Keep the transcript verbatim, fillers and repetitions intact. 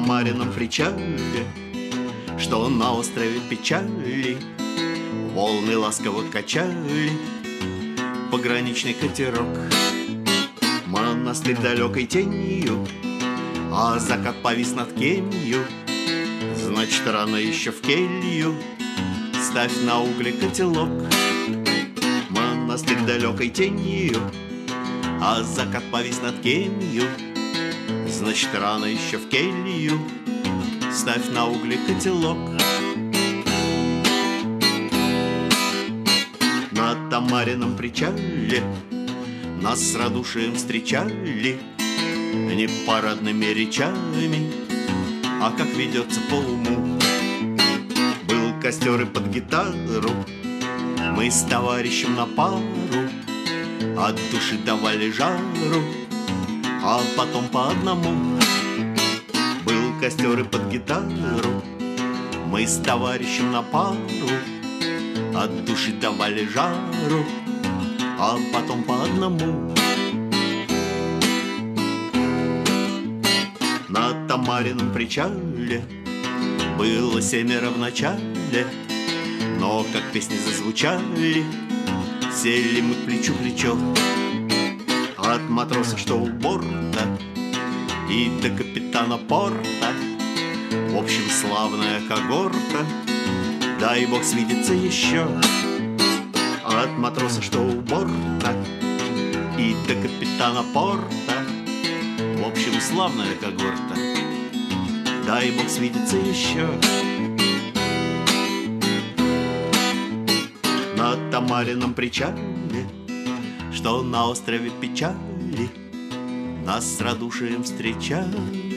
Тамарином причале, что на острове печали волны ласково качали пограничный катерок. Монастырь далекой тенью, а закат повис над кемью. Значит, рано еще в келью, ставь на угле котелок. Монастырь далекой тенью, а закат повис над кемью. Значит, рано еще в келью, ставь на угле котелок. На Тамарином причале нас с радушием встречали не парадными речами, а как ведется по уму. Был костер и под гитару мы с товарищем на пару от души давали жару, а потом по одному. Был костер и под гитару мы с товарищем на пару от души давали жару, а потом по одному. На Тамарином причале было семеро в начале, но как песни зазвучали, сели мы плечу к плечу. От матроса, что у борта, и до капитана порта, в общем, славная когорта, дай бог свидеться еще. От матроса, что у борта, и до капитана порта, в общем, славная когорта, дай бог свидеться еще. На Тамарином причале, что на острове печали, нас с радушием встречали